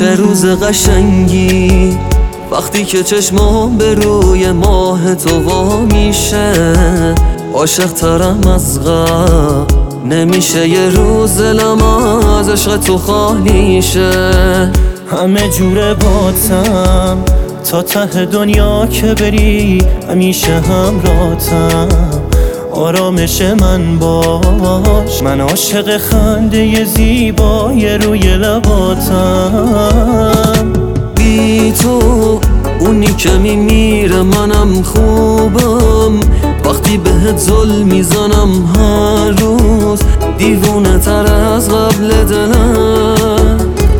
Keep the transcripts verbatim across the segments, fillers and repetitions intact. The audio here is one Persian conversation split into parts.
چه روز قشنگی وقتی که چشمام به روی ماه تو وا میشه. عاشق ترم از غم نمیشه یه روز دلم از عشق تو خالی شه. همه جوره باتم تا ته دنیا که بری، همیشه همراهتم آرامش من باش. من عاشق خنده زیبای روی لباتم. بی تو اونی که میمیره منم خوبم، وقتی بهت ظلم میزنم هر روز دیوونه تر از قبل دلم.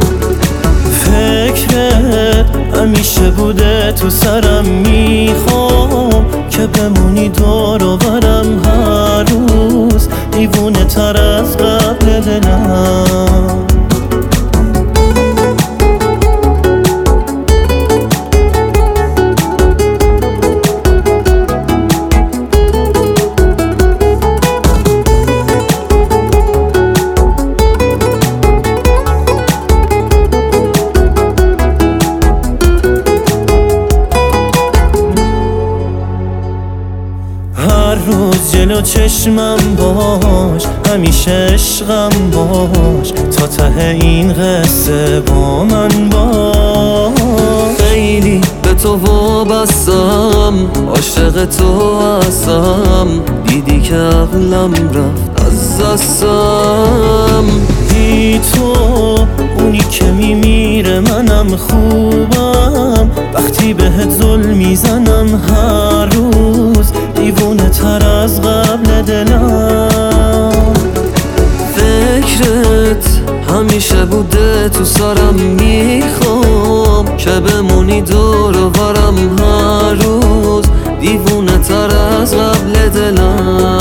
فکرت همیشه بوده تو سرم، میخوام که بمونی دور و برم هر روز دیوونه تر از قبل دلم. هر روز جلو چشمم باش، همیشه عشقم باش، تا ته این قصه با من باش. خیلی به تو وابستم، عاشق تو هستم، دیدی که عقلم رفت از دستم. بی تو اونی که میمیره منم خوبم، وقتی بهت ظلم میزنم هر روز دیوونه تر از قبل دلم. فکرت همیشه بوده تو سرم، میخوام که بمونی دور و برم هر روز دیوونه تر از قبل دلم.